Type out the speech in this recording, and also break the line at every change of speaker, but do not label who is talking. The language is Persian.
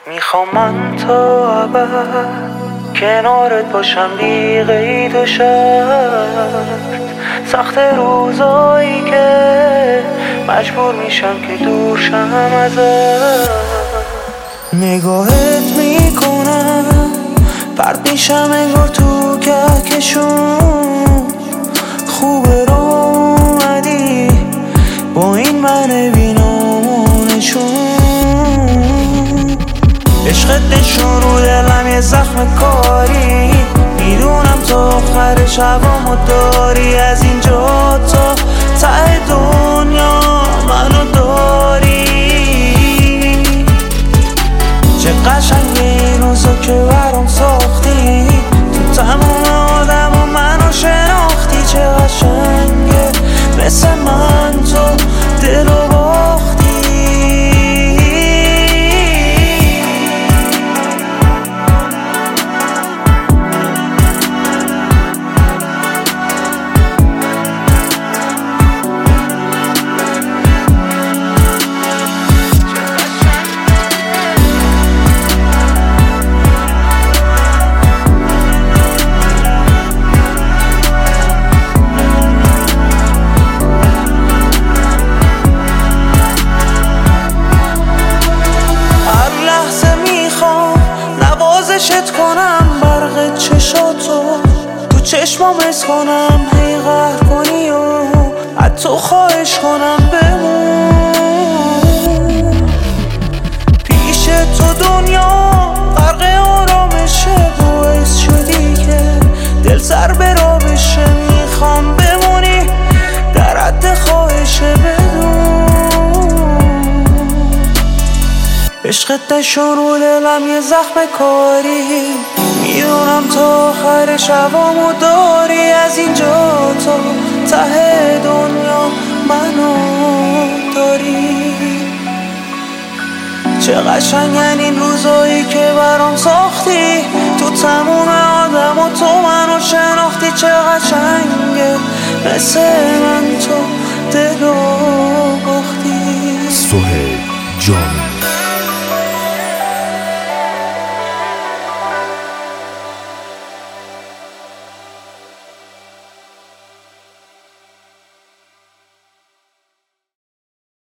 میخوام من تا ابد کنارت باشم بی قید و شرط. سخت روزایی که مجبور میشم که دور شم ازت. نگاهت میکنم پرد میشم انگار تو کهکشون. خوبه رو اومدی با این من بینامونشون. عشقت نشون رو دلم یه زخم کاری. میدونم تا آخر شبامو داری. از اینجا تا ته دنیا منو داری. چه قشنگه این روزا که برام ساختی. تو تمام آدم و منو شناختی. چه قشنگه مثل من تو دلو باختی. نوازشت کنم برق چشاتو تو چشمام حس کنم. هی قهر کنی و حتی خواهش کنم بمون. پیش تو دنیا غرق آرامشه. باعث شدی که دل سر برا بشه. میخوام بمونی در حد خواهشه بدون. عشقت نشون رو دلم یه زخم کاری. میدونم تا آخر شبامو داری. از اینجا تا ته دنیا منو داری. چه قشنگن این روزایی که برام ساختی. تو تموم آدم و تو منو شناختی. چه قشنگه مثل من تو دلو باختی.
سهیل جامی.